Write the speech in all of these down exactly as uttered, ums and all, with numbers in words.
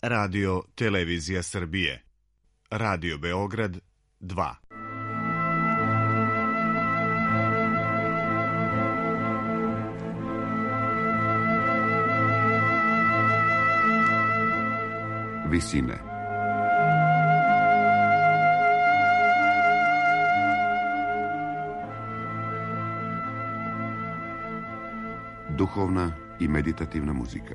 Radio Televizija Srbije, Radio Beograd dva. Visine. Duhovna i meditativna muzika.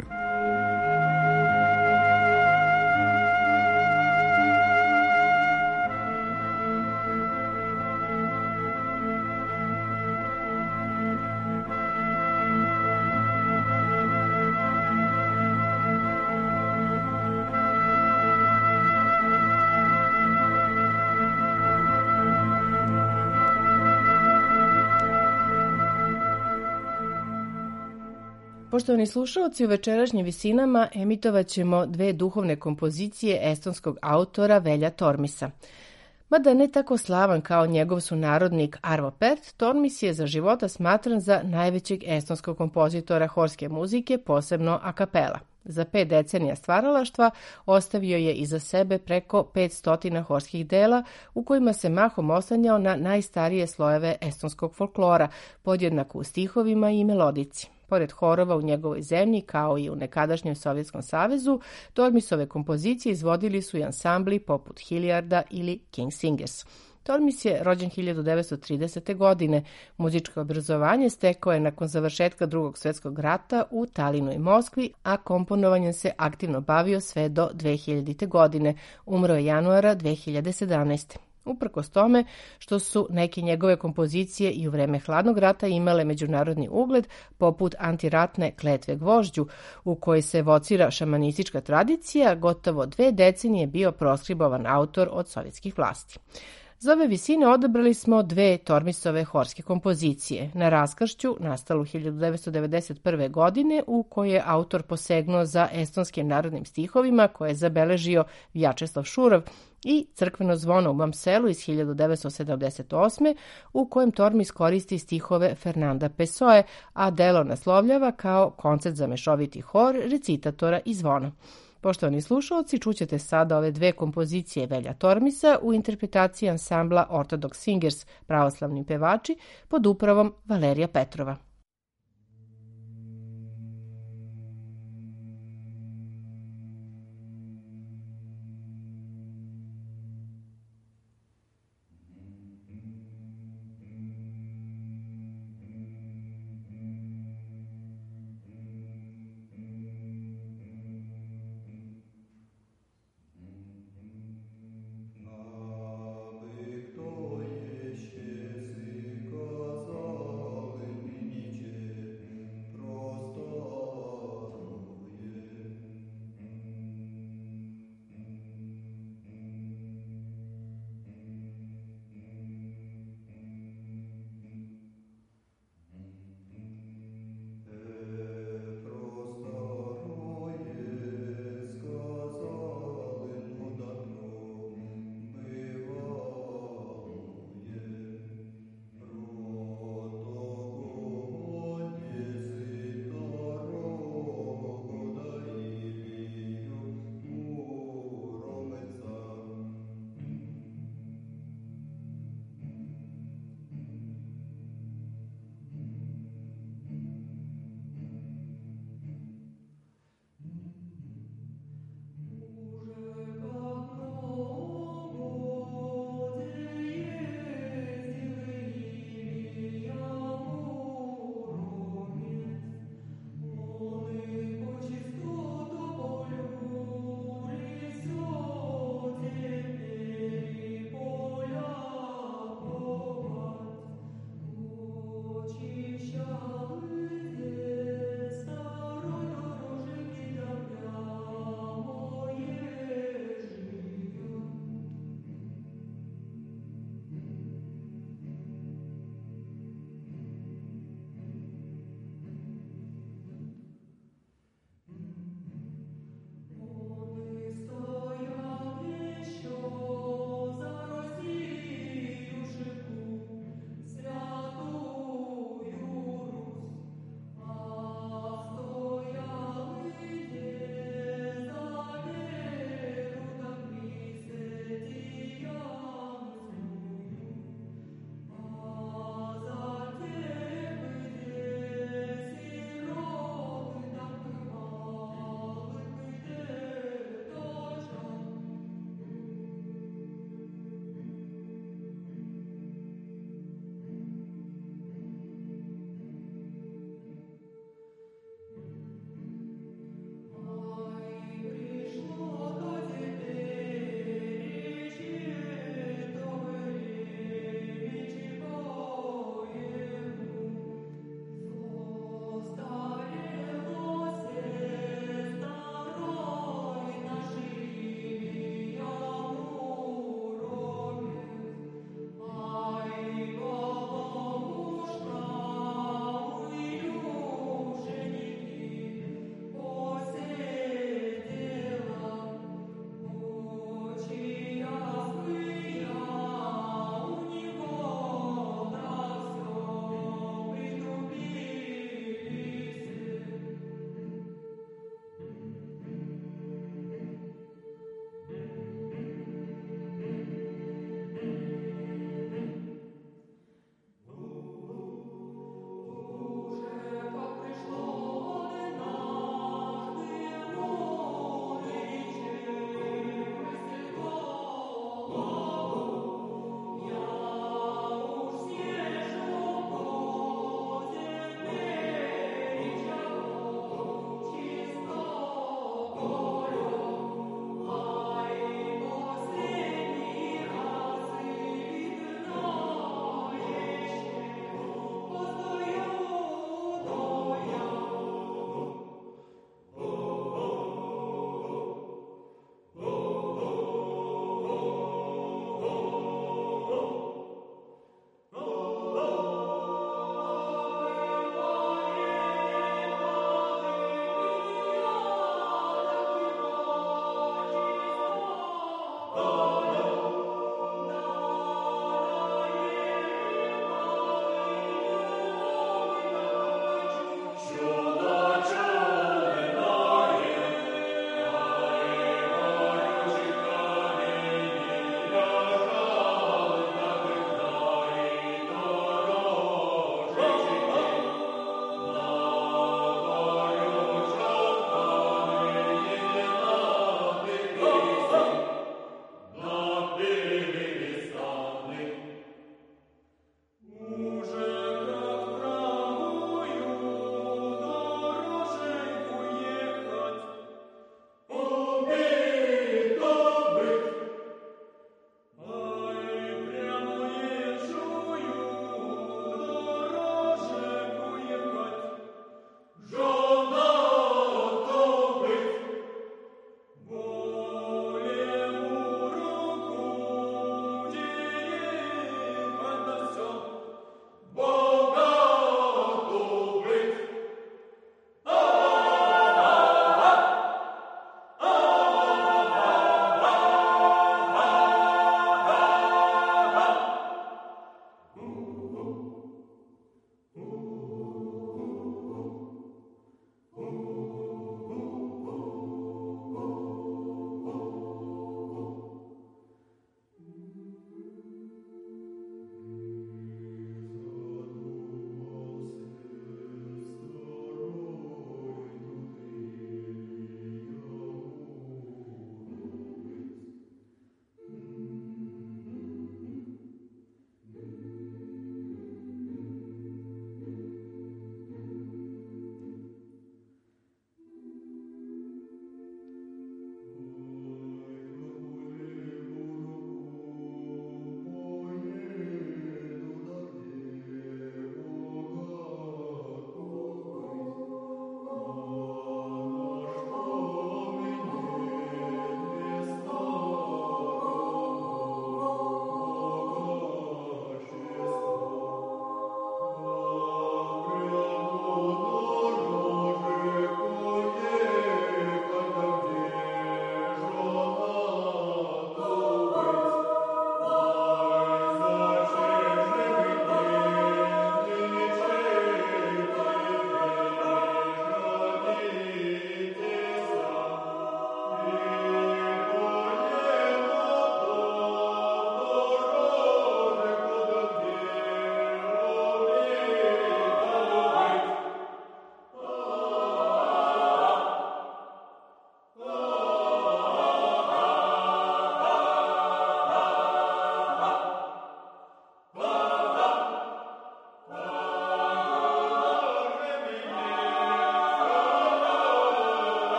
Poštovani slušalci, u večerašnjim visinama emitovat ćemo dve duhovne kompozicije estonskog autora Velja Tormisa. Mada ne tako slavan kao njegov sunarodnik Arvo Pärt, Tormis je za života smatran za najvećeg estonskog kompozitora horske muzike, posebno a kapela. Za pet decenija stvaralaštva ostavio je iza sebe preko petsto horskih dela u kojima se mahom oslanjao na najstarije slojeve estonskog folklora, podjednako u stihovima i melodici. Pored horova u njegovoj zemlji, kao i u nekadašnjem Sovjetskom savezu, Tormisove kompozicije izvodili su i ansambli poput Hilliarda ili King Singers. Tormis je rođen hiljadu devetsto tridesete. godine. Muzičko obrazovanje stekao je nakon završetka Drugog svjetskog rata u Talinu i Moskvi, a komponovanjem se aktivno bavio sve do dve hiljadite. godine. Umro je januara dve hiljade sedamnaeste. Uprkos tome što su neke njegove kompozicije i u vreme Hladnog rata imale međunarodni ugled, poput antiratne Kletve gvožđu, u kojoj se evocira šamanistička tradicija, gotovo dve decenije bio proskribovan autor od sovjetskih vlasti. Za ove visine odabrali smo dve Tormisove horske kompozicije. Na raskršću, nastalu hiljadu devetsto devedeset prve. godine, u kojoj je autor posegnuo za estonskim narodnim stihovima koje je zabeležio Vjačeslav Šurov, i Crkveno zvono u mom selu iz hiljadu devetsto sedamdeset osme. u kojem Tormis koristi stihove Fernanda Pessoe, a delo naslovljava kao koncert za mešoviti hor, recitatora i zvono. Poštovani slušalci, čućete sada ove dve kompozicije Velja Tormisa u interpretaciji ansambla Orthodox Singers, pravoslavni pevači, pod upravom Valerija Petrova. Ще си казали мені,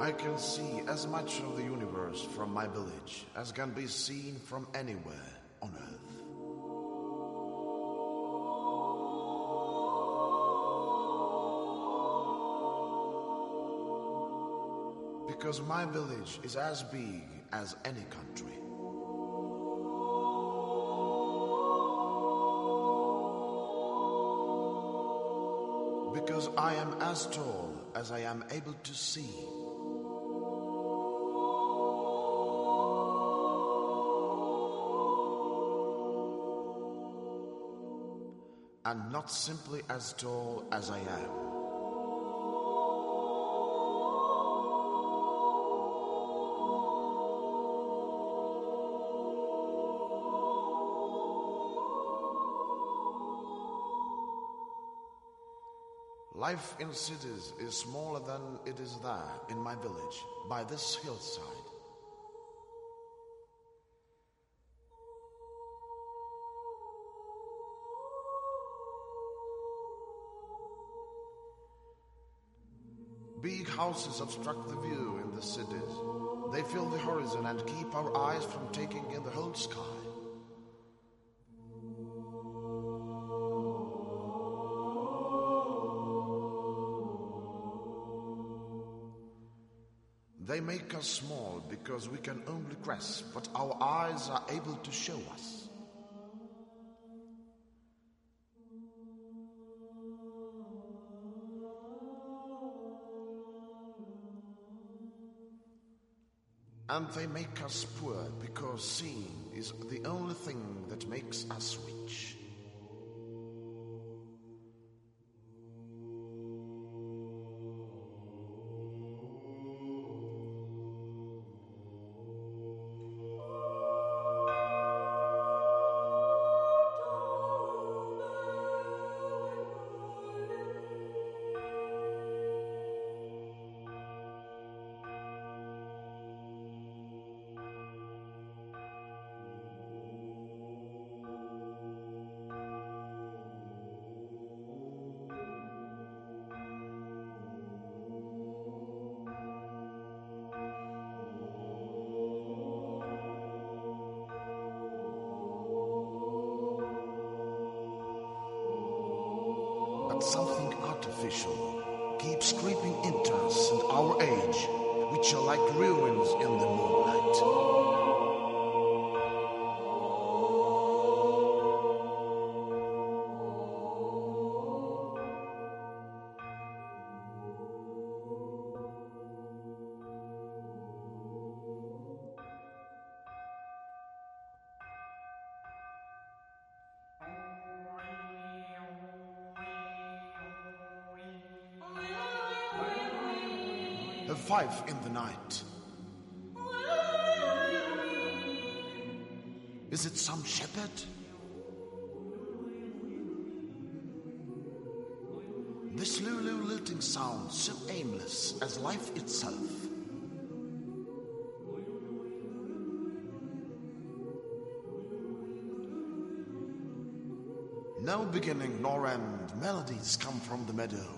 I can see as much of the universe from my village as can be seen from anywhere on Earth. Because my village is as big as any country. Because I am as tall as I am able to see. And not simply as tall as I am. Life in cities is smaller than it is there in my village, by this hillside. Big houses obstruct the view in the cities. They fill the horizon and keep our eyes from taking in the whole sky. They make us small because we can only grasp what our eyes are able to show us. And they make us poor because seeing is the only thing that makes us rich. But something artificial keeps creeping into us and our age, which are like ruins in the moonlight. A five in the night. Is it some shepherd? This Lulu lilting sound, so aimless as life itself. No beginning nor end, melodies come from the meadow.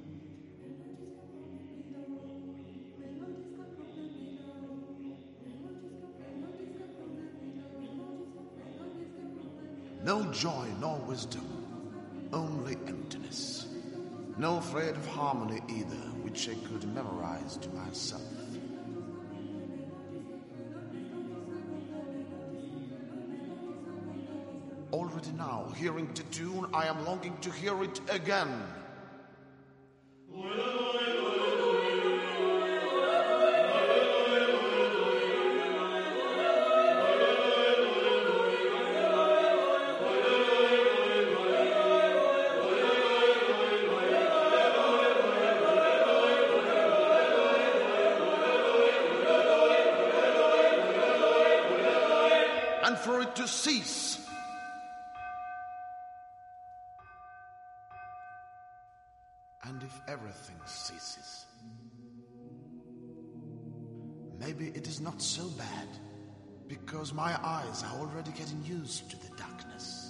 No joy nor wisdom, only emptiness. No thread of harmony either, which I could memorize to myself. Already now, hearing the tune, I am longing to hear it again. And for it to cease. And if everything ceases, maybe it is not so bad, because my eyes are already getting used to the darkness.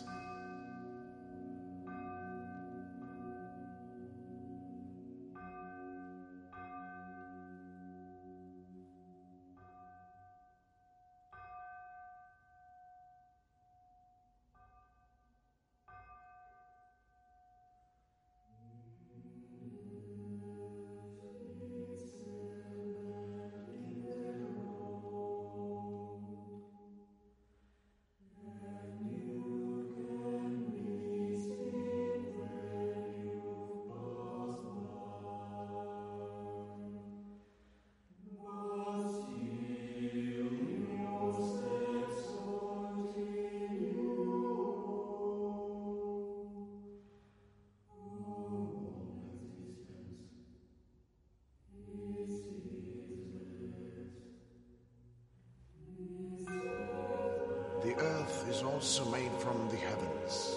also made from the heavens.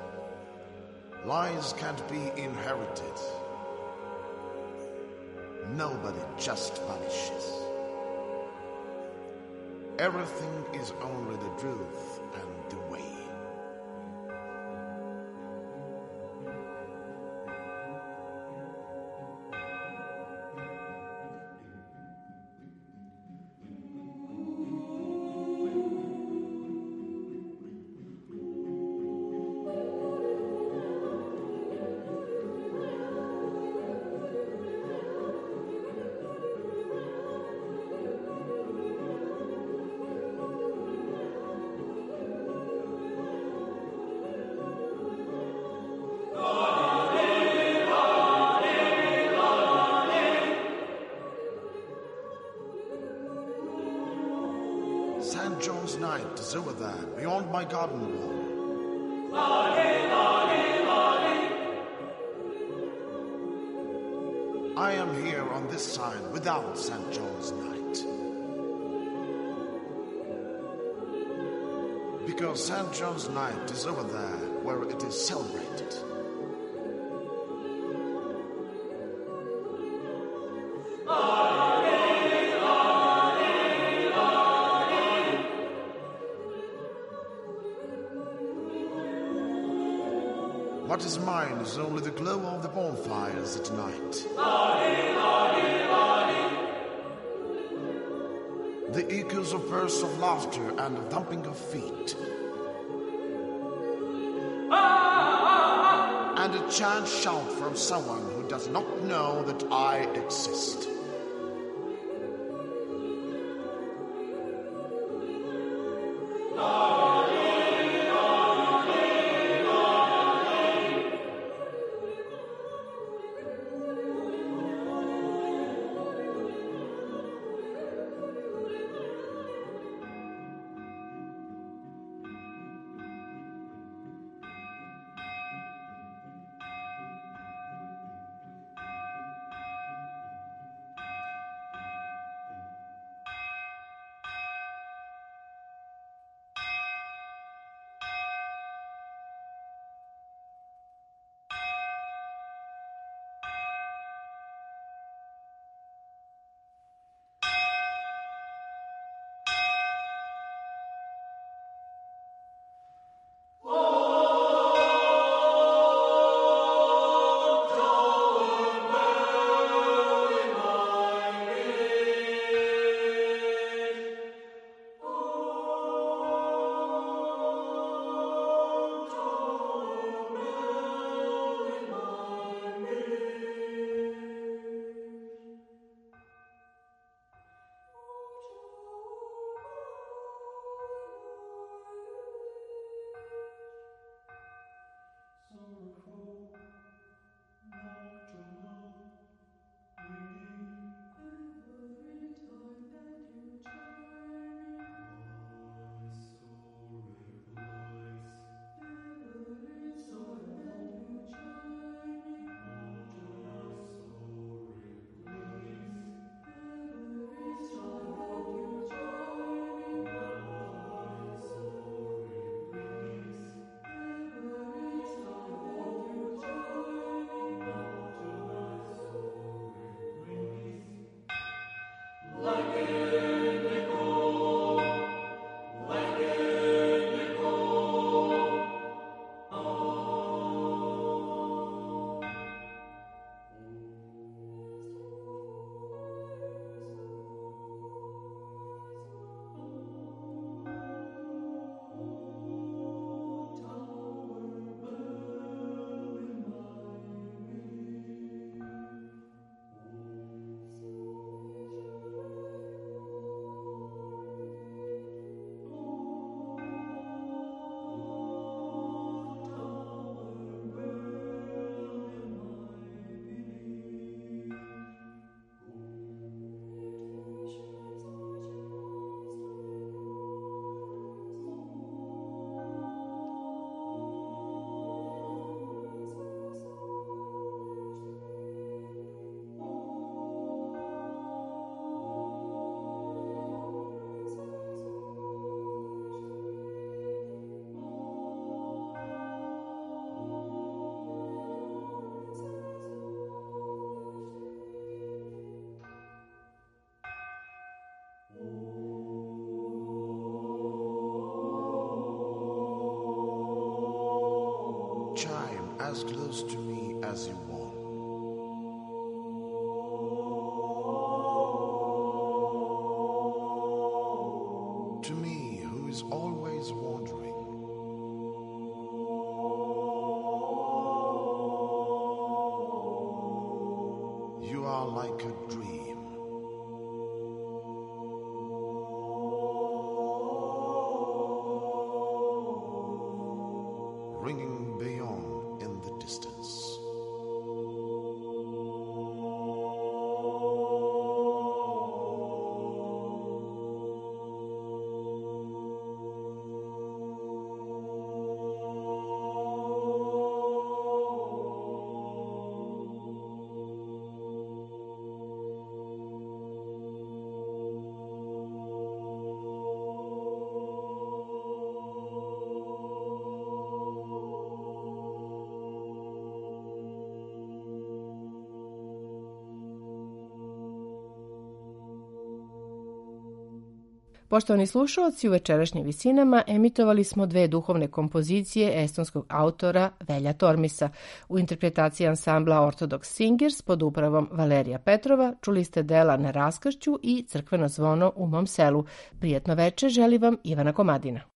Lies can't be inherited. Nobody just vanishes. Everything is only the truth and the way. Saint John's Night is over there, beyond my garden wall. I am here on this side without Saint John's Night. Because Saint John's Night is over there where it is celebrated. What is mine is only the glow of the bonfires at night. The echoes of bursts of laughter and the thumping of feet. And a chant shout from someone who does not know that I exist. as close to me as you want. To me, who is always wandering, you are like a dream. Ringing beyond in the distance. Poštovani slušaoci, u večerašnjim visinama emitovali smo dve duhovne kompozicije estonskog autora Velja Tormisa. U interpretaciji ansambla Orthodox Singers pod upravom Valerija Petrova čuli ste dela Na raskršću i Crkveno zvono u mom selu. Prijetno veče želi vam Ivana Komadina.